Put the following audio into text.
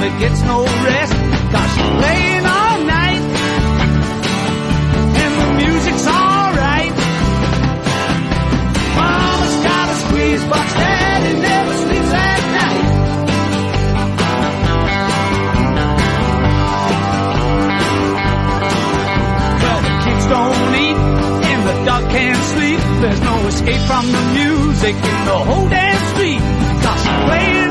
mother gets no rest, 'cause she's playing all night, and the music's alright. Mama's got a squeeze box, Daddy never sleeps at night. Well, the kids don't eat, and the dog can't sleep. There's no escape from the music in the whole damn street, 'cause she's playing